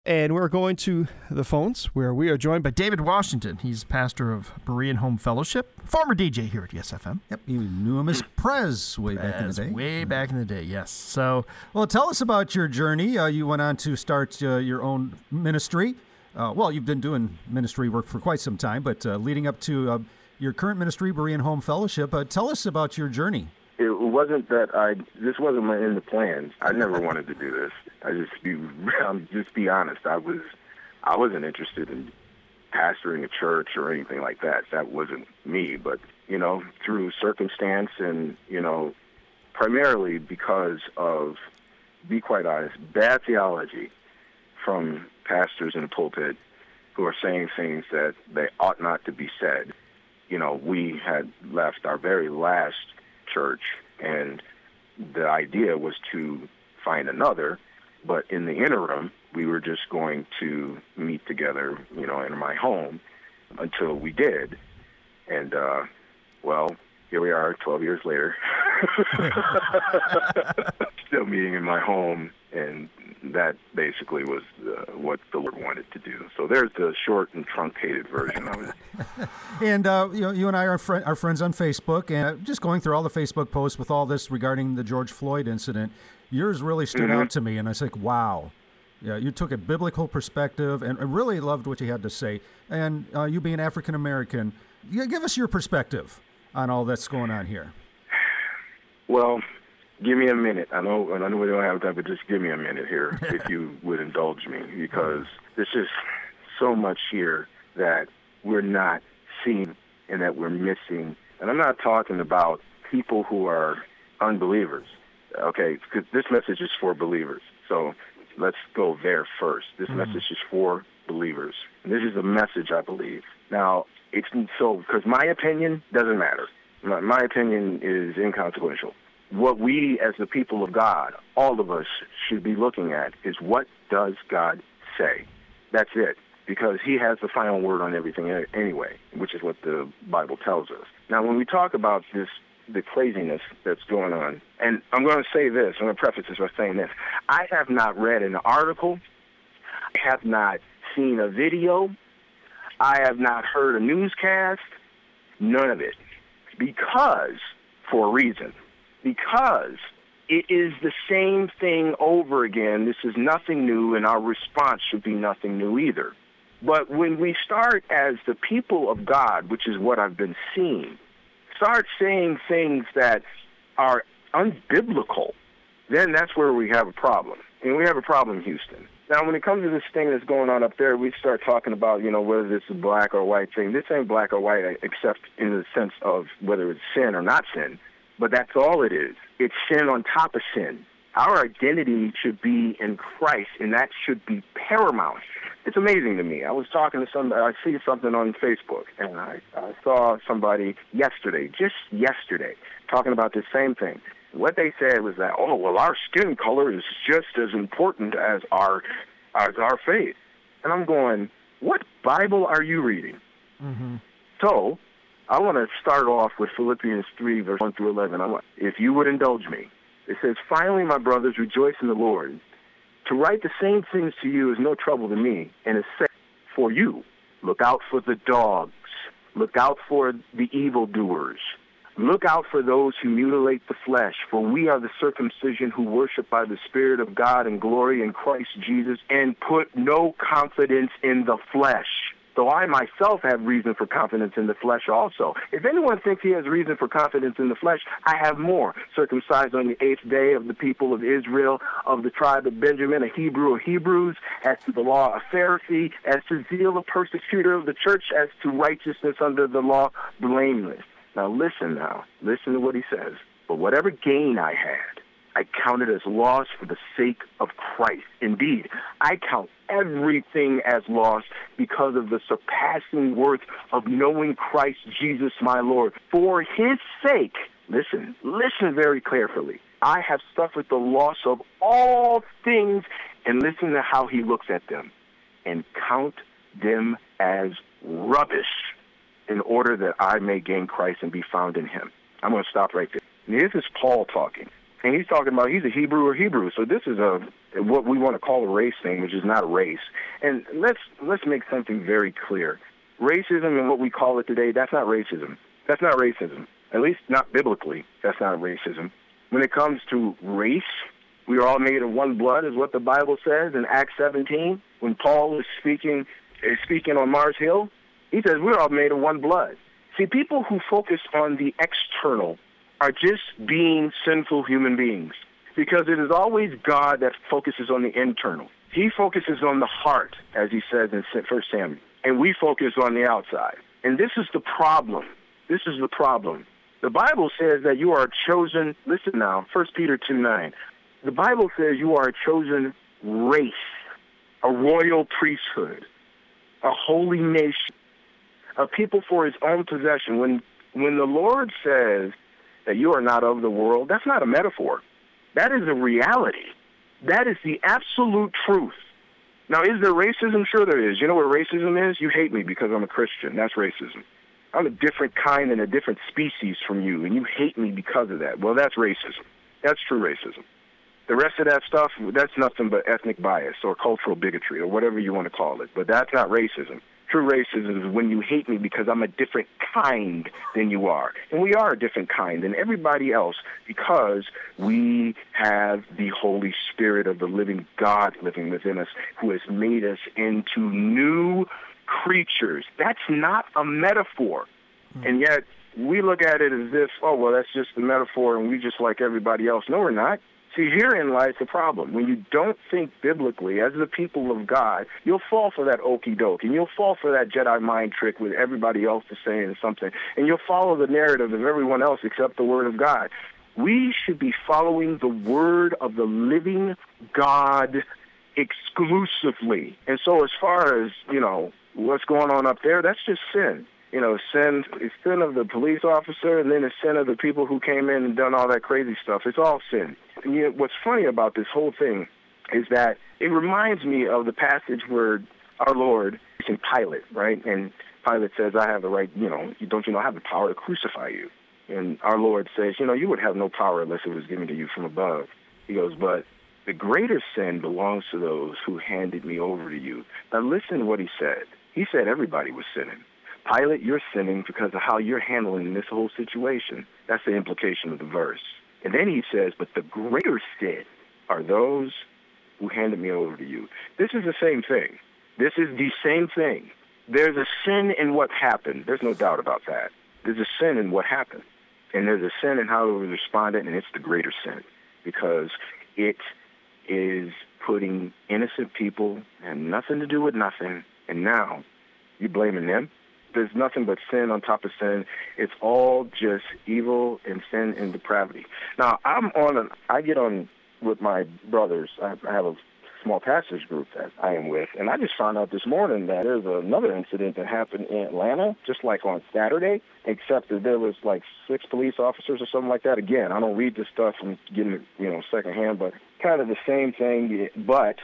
And we're going to the phones where we are joined by David Washington. He's pastor of Berean Home Fellowship, former DJ here at YesFM. Yep, you knew him as Prez way back in the day. Way back in the day, yes. So, well, tell us about your journey. You went on to start your own ministry. Well, you've been doing ministry work for quite some time, but leading up to your current ministry, Berean Home Fellowship, tell us about your journey. It wasn't that this wasn't in the plans. I never wanted to do this. I'll just be honest. I wasn't interested in pastoring a church or anything like that. That wasn't me. But, through circumstance and, primarily because of, be quite honest, bad theology from pastors in the pulpit who are saying things that they ought not to be said. We had left our very last church, and the idea was to find another, but in the interim, we were just going to meet together, in my home until we did. And, here we are 12 years later, still meeting in my home, and that basically was what the Lord wanted to do. So there's the short and truncated version of it. And you and I are friends on Facebook, and just going through all the Facebook posts with all this regarding the George Floyd incident, yours really stood out to me, and I was like, wow. Yeah, you took a biblical perspective, and I really loved what you had to say. And you being African American, give us your perspective on all that's going on here. Well, give me a minute. I know we don't have time, but just give me a minute here, if you would indulge me, because there's just so much here that we're not seeing and that we're missing. And I'm not talking about people who are unbelievers, okay, because this message is for believers. So let's go there first. This message is for believers. And this is a message, I believe. Now, because my opinion doesn't matter. My opinion is inconsequential. What we as the people of God, all of us, should be looking at is what does God say? That's it. Because he has the final word on everything anyway, which is what the Bible tells us. Now, when we talk about the craziness that's going on, and I'm going to say this, I'm going to preface this by saying this. I have not read an article. I have not seen a video. I have not heard a newscast. None of it. Because, for a reason, because it is the same thing over again. This is nothing new, and our response should be nothing new either. But when we start as the people of God, which is what I've been seeing, start saying things that are unbiblical, then that's where we have a problem. And we have a problem in Houston. Now, when it comes to this thing that's going on up there, we start talking about, whether this is a black or white thing. This ain't black or white, except in the sense of whether it's sin or not sin. But that's all it is. It's sin on top of sin. Our identity should be in Christ, and that should be paramount. It's amazing to me. I was talking to somebody, I see something on Facebook, and I saw somebody just yesterday, talking about the same thing. What they said was that, our skin color is just as important as our faith. And I'm going, what Bible are you reading? Mm-hmm. So I want to start off with Philippians 3, verse 1 through 11. If you would indulge me. It says, finally, my brothers, rejoice in the Lord. To write the same things to you is no trouble to me, and is safe for you. Look out for the dogs. Look out for the evildoers. Look out for those who mutilate the flesh, for we are the circumcision who worship by the Spirit of God and glory in Christ Jesus, and put no confidence in the flesh. So I myself have reason for confidence in the flesh also. If anyone thinks he has reason for confidence in the flesh, I have more. Circumcised on the 8th day, of the people of Israel, of the tribe of Benjamin, a Hebrew of Hebrews, as to the law, a Pharisee, as to zeal, a persecutor of the church, as to righteousness under the law, blameless. Now listen to what he says. But whatever gain I had, I counted as loss for the sake of Christ. Indeed, I count everything as loss because of the surpassing worth of knowing Christ Jesus my Lord. For his sake, listen very carefully, I have suffered the loss of all things, and listen to how he looks at them, and count them as rubbish, in order that I may gain Christ and be found in him. I'm going to stop right there. And this is Paul talking. And he's talking about, he's a Hebrew or Hebrew. So this is a what we want to call a race thing, which is not a race. And let's make something very clear. Racism and what we call it today, that's not racism. That's not racism. At least not biblically, that's not racism. When it comes to race, we are all made of one blood, is what the Bible says in Acts 17. When Paul is speaking on Mars Hill, he says we're all made of one blood. See, people who focus on the external are just being sinful human beings, because it is always God that focuses on the internal. He focuses on the heart, as he says in 1 Samuel, and we focus on the outside. And this is the problem. This is the problem. The Bible says that you are a chosen, listen now, 1 Peter 2:9. The Bible says you are a chosen race, a royal priesthood, a holy nation, a people for his own possession. When the Lord says that you are not of the world, that's not a metaphor. That is a reality. That is the absolute truth. Now, is there racism? Sure there is. You know what racism is? You hate me because I'm a Christian. That's racism. I'm a different kind and a different species from you, and you hate me because of that. Well, that's racism. That's true racism. The rest of that stuff, that's nothing but ethnic bias or cultural bigotry or whatever you want to call it. But that's not racism. True racism is when you hate me because I'm a different kind than you are. And we are a different kind than everybody else because we have the Holy Spirit of the living God living within us, who has made us into new creatures. That's not a metaphor. And yet we look at it as if, oh, well, that's just a metaphor and we just like everybody else. No, we're not. See, herein lies the problem. When you don't think biblically as the people of God, you'll fall for that okie doke, and you'll fall for that Jedi mind trick with everybody else is saying something, and you'll follow the narrative of everyone else except the Word of God. We should be following the Word of the living God exclusively. And so as far as, what's going on up there, that's just sin. Sin of the police officer, and then the sin of the people who came in and done all that crazy stuff. It's all sin. And what's funny about this whole thing is that it reminds me of the passage where our Lord is in Pilate, right? And Pilate says, I have the right, don't you know I have the power to crucify you? And our Lord says, you would have no power unless it was given to you from above. He goes, but the greater sin belongs to those who handed me over to you. Now listen to what he said. He said everybody was sinning. Pilate, you're sinning because of how you're handling this whole situation. That's the implication of the verse. And then he says, but the greater sin are those who handed me over to you. This is the same thing. This is the same thing. There's a sin in what happened. There's no doubt about that. There's a sin in what happened. And there's a sin in how we responded, and it's the greater sin because it is putting innocent people and nothing to do with nothing, and now you're blaming them. There's nothing but sin on top of sin. It's all just evil and sin and depravity. Now, I get on with my brothers. I have a small pastors group that I am with, and I just found out this morning that there's another incident that happened in Atlanta, just like on Saturday, except that there was like 6 police officers or something like that. Again, I don't read this stuff and getting it, secondhand, but kind of the same thing. But,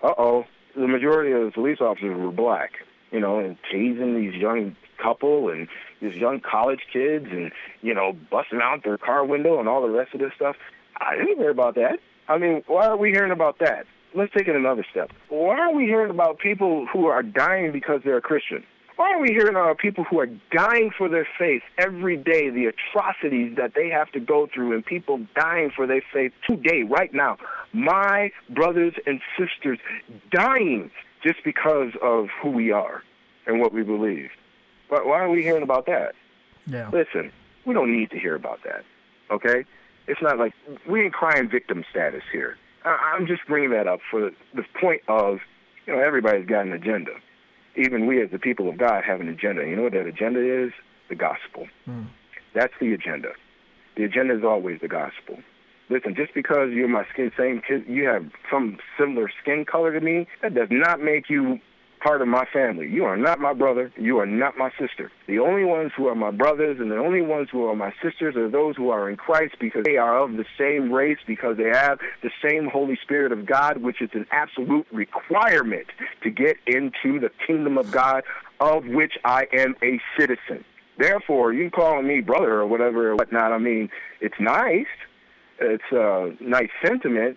the majority of the police officers were black. And tasing these young couple and these young college kids and, busting out their car window and all the rest of this stuff. I didn't hear about that. I mean, why are we hearing about that? Let's take it another step. Why are we hearing about people who are dying because they're a Christian? Why are we hearing about people who are dying for their faith every day, the atrocities that they have to go through, and people dying for their faith today, right now? My brothers and sisters dying just because of who we are and what we believe. But why are we hearing about that? Yeah. Listen, we don't need to hear about that, okay? It's not like we ain't crying victim status here. I'm just bringing that up for the point of, everybody's got an agenda. Even we as the people of God have an agenda. You know what that agenda is? The gospel. That's the agenda. The agenda is always the gospel. Listen, just because you're my you have some similar skin color to me, that does not make you part of my family. You are not my brother. You are not my sister. The only ones who are my brothers and the only ones who are my sisters are those who are in Christ because they are of the same race, because they have the same Holy Spirit of God, which is an absolute requirement to get into the kingdom of God, of which I am a citizen. Therefore, you calling me brother or whatever or whatnot, I mean, it's nice. It's a nice sentiment,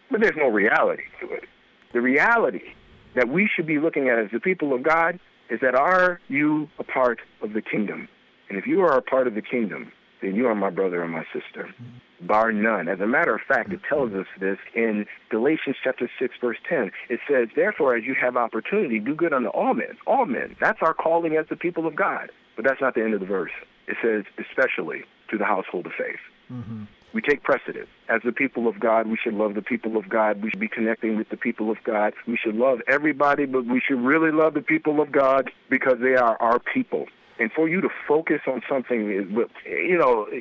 but there's no reality to it. The reality that we should be looking at as the people of God is that are you a part of the kingdom? And if you are a part of the kingdom, then you are my brother and my sister, bar none. As a matter of fact, it tells us this in Galatians chapter 6, verse 10. It says, therefore, as you have opportunity, do good unto all men. All men. That's our calling as the people of God. But that's not the end of the verse. It says, especially to the household of faith. Mm-hmm. We take precedence. As the people of God, we should love the people of God. We should be connecting with the people of God. We should love everybody, but we should really love the people of God because they are our people. And for you to focus on something, you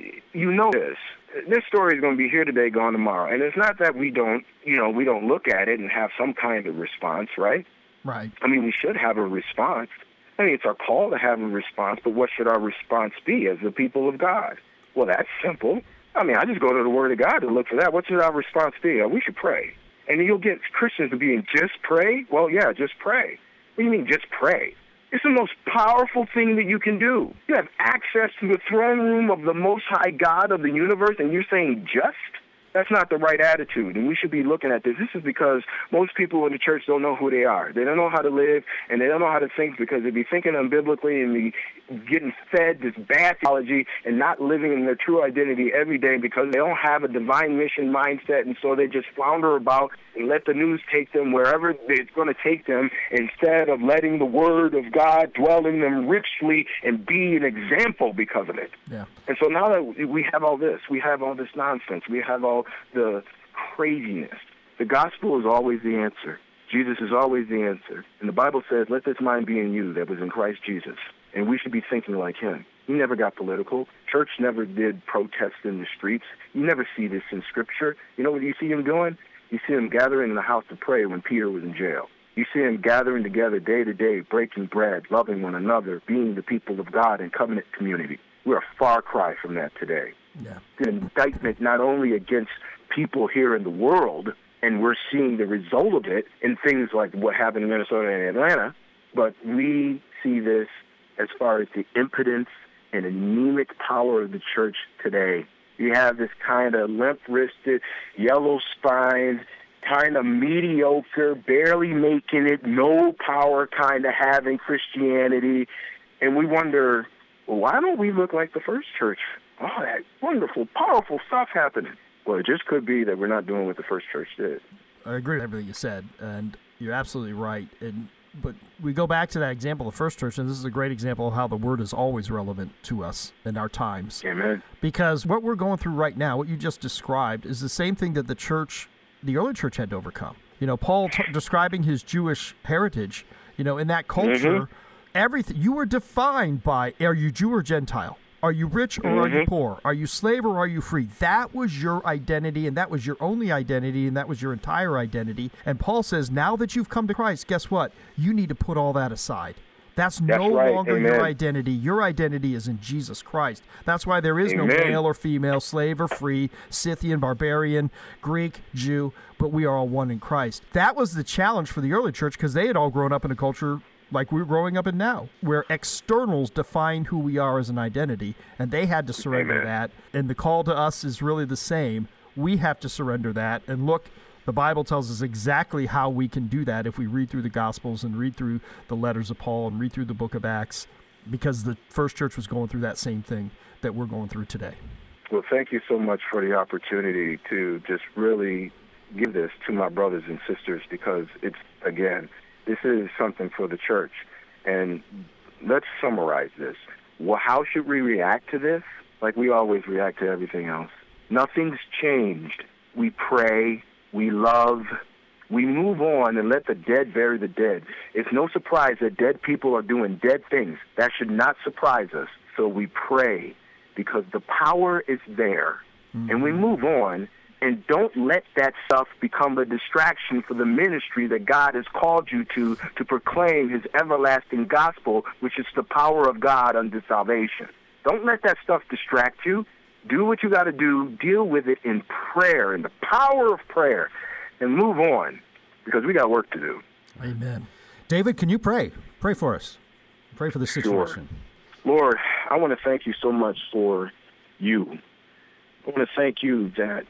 know this. This story is going to be here today, gone tomorrow. And it's not that we don't look at it and have some kind of response, right? Right. I mean, we should have a response. I mean, it's our call to have a response, but what should our response be as the people of God? Well, that's simple. I mean, I just go to the Word of God to look for that. What should our response be? We should pray. And you'll get Christians to being, just pray? Well, yeah, just pray. What do you mean, just pray? It's the most powerful thing that you can do. You have access to the throne room of the Most High God of the universe, and you're saying just? That's not the right attitude, and we should be looking at this. This is because most people in the church don't know who they are. They don't know how to live, and they don't know how to think because they be thinking unbiblically and be getting fed this bad theology and not living in their true identity every day because they don't have a divine mission mindset, and so they just flounder about and let the news take them wherever it's going to take them instead of letting the Word of God dwell in them richly and be an example because of it. Yeah. And so now that we have all this nonsense, we have all the craziness, the gospel is always the answer. Jesus is always the answer. And the Bible says, let this mind be in you that was in Christ Jesus. And we should be thinking like him. He never got political. Church never did protest in the streets. You never see this in Scripture. You know what you see him doing? You see him gathering in the house to pray when Peter was in jail. You see him gathering together day to day, breaking bread, loving one another, being the people of God in covenant community. We're a far cry from that today. Yeah. An indictment not only against people here in the world, and we're seeing the result of it in things like what happened in Minnesota and Atlanta, but we see this as far as the impotence and anemic power of the church today. You have this kind of limp-wristed, yellow-spined, kind of mediocre, barely making it, no power kind of having Christianity, and we wonder, well, why don't we look like the first church? Oh, that wonderful, powerful stuff happening. Well, it just could be that we're not doing what the first church did. I agree with everything you said, and you're absolutely right. But we go back to that example of the first church, and this is a great example of how the Word is always relevant to us in our times. Amen. Because what we're going through right now, what you just described, is the same thing that the early church had to overcome. You know, Paul describing his Jewish heritage, in that culture, everything, you were defined by, are you Jew or Gentile? Are you rich or are you poor? Are you slave or are you free? That was your identity, and that was your only identity, and that was your entire identity. And Paul says, now that you've come to Christ, guess what? You need to put all that aside. That's no longer your identity. Your identity is in Jesus Christ. That's why there is no male or female, slave or free, Scythian, barbarian, Greek, Jew, but we are all one in Christ. That was the challenge for the early church because they had all grown up in a culture like we're growing up in now, where externals define who we are as an identity, and they had to surrender that. And the call to us is really the same. We have to surrender that. And look, the Bible tells us exactly how we can do that if we read through the Gospels and read through the letters of Paul and read through the book of Acts, because the first church was going through that same thing that we're going through today. Well, thank you so much for the opportunity to just really give this to my brothers and sisters, because it's, again, this is something for the church. And let's summarize this. Well, how should we react to this? Like we always react to everything else. Nothing's changed. We pray, we love, we move on and let the dead bury the dead. It's no surprise that dead people are doing dead things. That should not surprise us. So we pray because the power is there. And we move on. And don't let that stuff become a distraction for the ministry that God has called you to proclaim his everlasting gospel, which is the power of God unto salvation. Don't let that stuff distract you. Do what you got to do. Deal with it in prayer, in the power of prayer, and move on, because we got work to do. Amen. David, can you pray? Pray for us. Pray for the situation. Sure. Lord, I want to thank you so much for you. I want to thank you that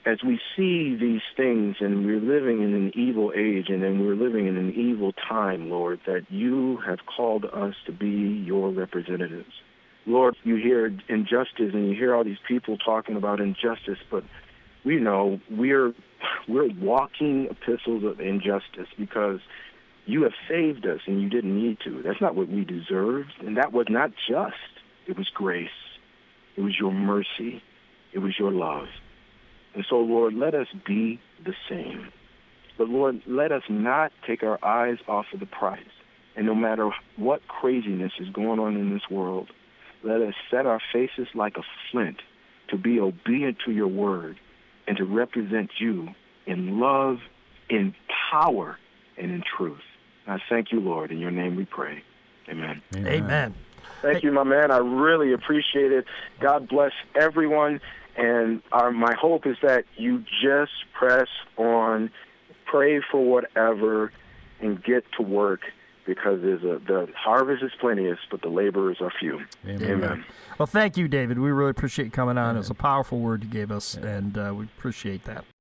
as we see these things, and we're living in an evil age, and then we're living in an evil time, Lord, that you have called us to be your representatives. Lord, you hear injustice, and you hear all these people talking about injustice, but we know we're walking epistles of injustice because you have saved us, and you didn't need to. That's not what we deserved, and that was not just. It was grace. It was your mercy. It was your love. And so, Lord, let us be the same. But, Lord, let us not take our eyes off of the prize. And no matter what craziness is going on in this world, let us set our faces like a flint to be obedient to your word and to represent you in love, in power, and in truth. And I thank you, Lord. In your name we pray. Amen. Amen. Thank you, my man. I really appreciate it. God bless everyone. And my hope is that you just press on, pray for whatever, and get to work, because the harvest is plenteous, but the laborers are few. Amen. Well, thank you, David. We really appreciate you coming on. It was a powerful word you gave us, and we appreciate that.